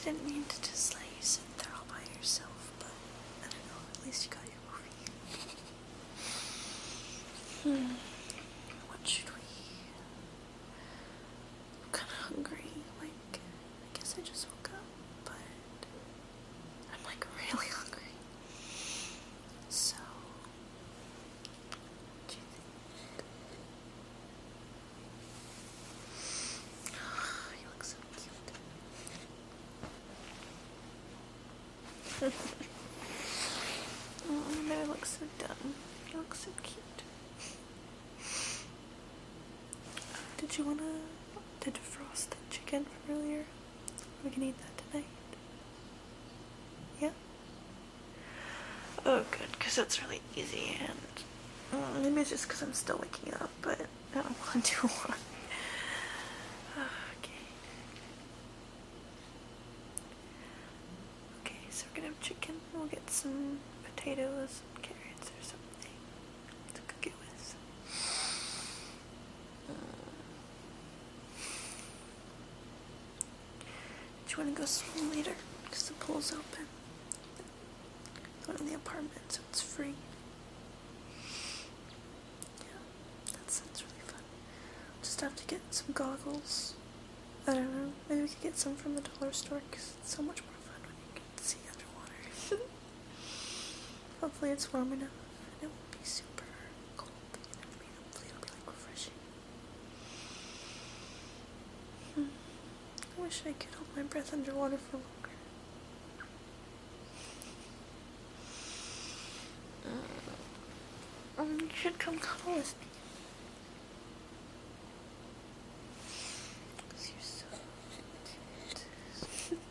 didn't mean to just let you sit there all by yourself, but I don't know, at least you got your movie. What should we... I'm kinda hungry, like, I guess I just woke up, but I'm like really hungry. So, what do you think? You look so cute. Oh, I look so dumb. You look so cute. Did you frost the chicken from earlier? We can eat that tonight. Yeah? Oh, good, because it's really easy, and maybe it's just because I'm still waking up, but I don't want to do one. Okay, so we're gonna have chicken. We'll get some potatoes and carrots or something to cook it with. Do you want to go swim later? Because the pool's open. It's one in the apartment, so it's free. Yeah, that sounds really fun. Just have to get some goggles. I don't know, maybe we could get some from the dollar store because it's so much more fun when you can see underwater. Hopefully it's warm enough and it won't be super cold. Hopefully it'll be like refreshing. I wish I could hold my breath underwater for longer. You should come cuddle with me. Because you're so cute.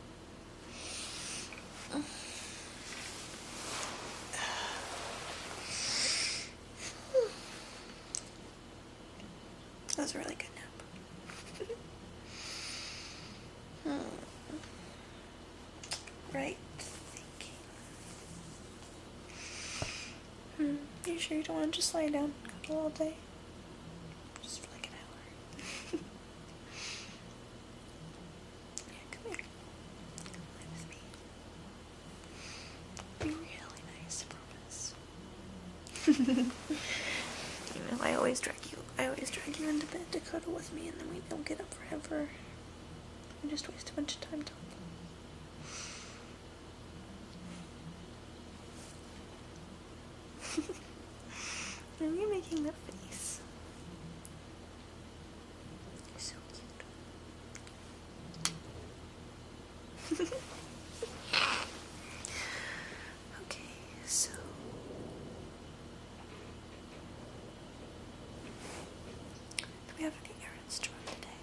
That was a really good nap. Right thinking. You sure you don't want to just lie down and cuddle all day? Just for like an hour. Yeah, come here. Lie with me. Be really nice, I promise. You know, I always drag you into bed to cuddle with me, and then we don't get up forever. We just waste a bunch of time talking. Are you making that face? You're so cute. Okay, so do we have any errands to run today?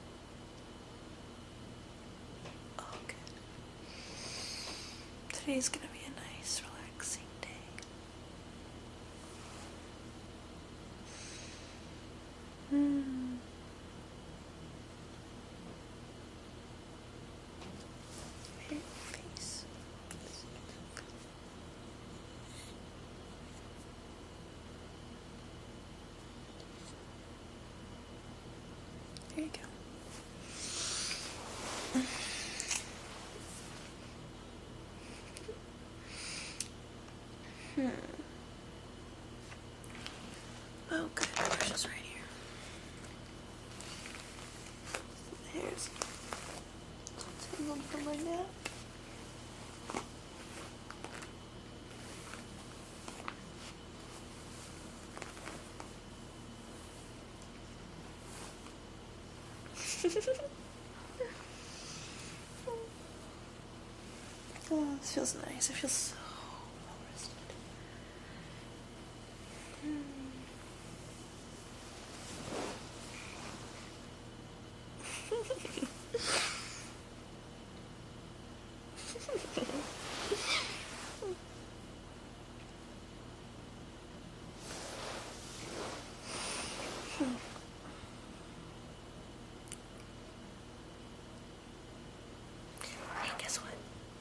Oh, good. Today's gonna be a nice, relaxing day. Face. There you go. Oh, good. The brush is right here. Here's one for my nap. Oh, this feels nice. It feels so well rested. Hey, guess what?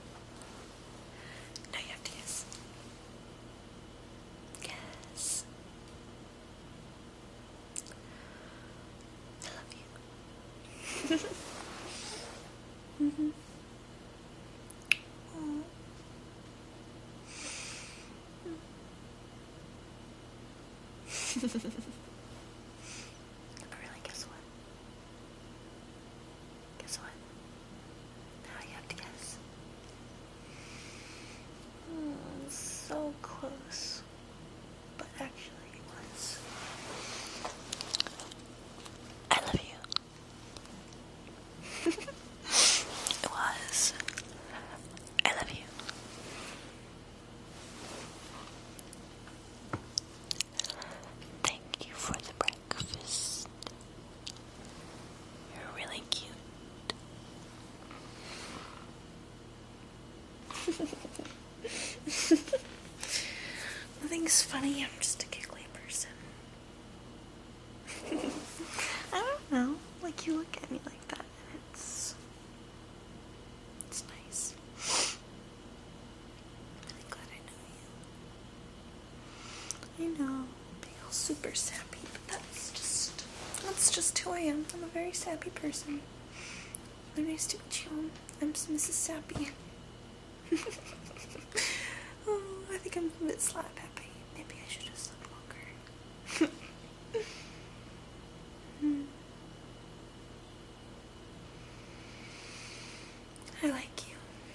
Now you have to guess. Guess. I love you. But really, guess what? Guess what? Now you have to guess. So close. But actually it was. I love you. It was. I love you. Thank you for the breakfast. You're really cute. Nothing's funny, I'm just a giggly person. I don't know, like you look at me like that and it's nice. I'm really glad I know you. I know, being all super sappy, but that's just who I am. I'm a very sappy person. Very nice to meet you. I'm Mrs. Sappy. Oh, I think I'm a bit slap happy. Maybe I should just look longer. I like you.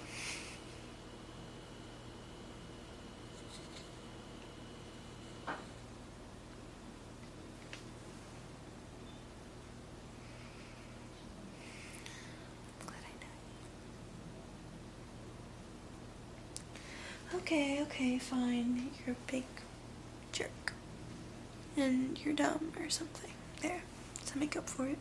I'm glad I know you. Okay, fine. You're a big jerk. And you're dumb or something. There. To make up for it.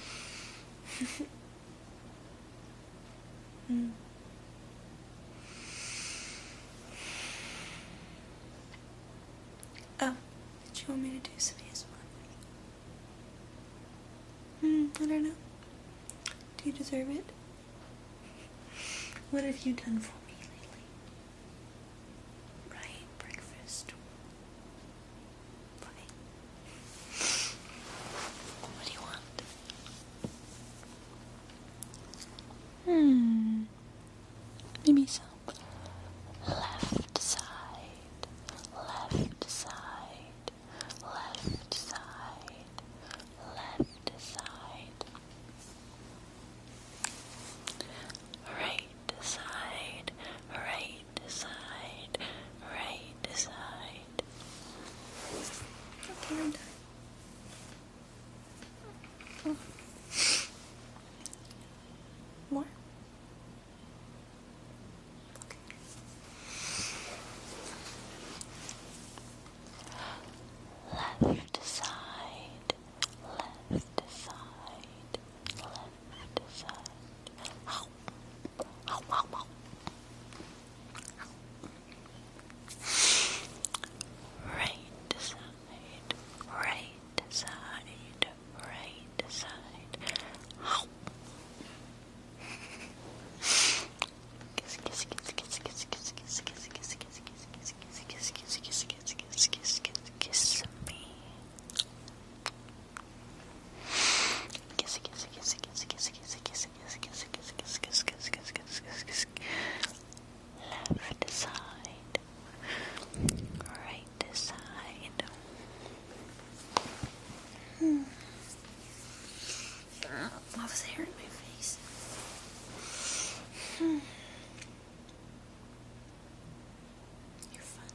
Oh, did you want me to do some ASMR? I don't know. Do you deserve it? What have you done for me lately? Right, breakfast. Fine. What do you want? Maybe some left side, left side, left side, left side, right side, right side, right side. Okay, I'm done. More? Left side, left side, left side. Ow. Ow, ow, ow. Right side, right side, right side. Ow. Kiss, kiss, kiss, kiss, kiss, kiss, kiss, kiss, kiss, kiss, kiss, kiss, kiss, kiss, kiss, kiss, kiss, kiss, kiss me. Kiss, kiss, kiss, kiss, kiss, kiss, kiss, kiss, kiss, kiss, kiss, kiss, kiss, kiss, kiss, kiss. Left side, right side. All this hair in my face. You're fun.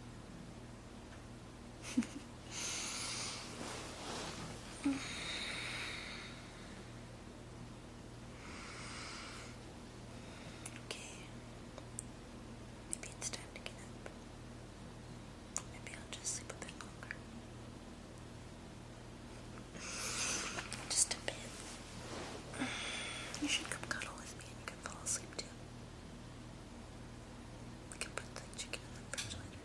Okay. Maybe it's time to get up. Maybe I'll just sleep a bit longer. Just a bit. You should come cuddle with me and you can fall asleep too. We can put the chicken in the fridge later.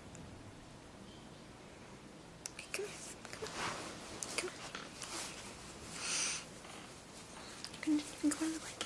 Okay, come here. Come on. Come on. You can go in the blanket.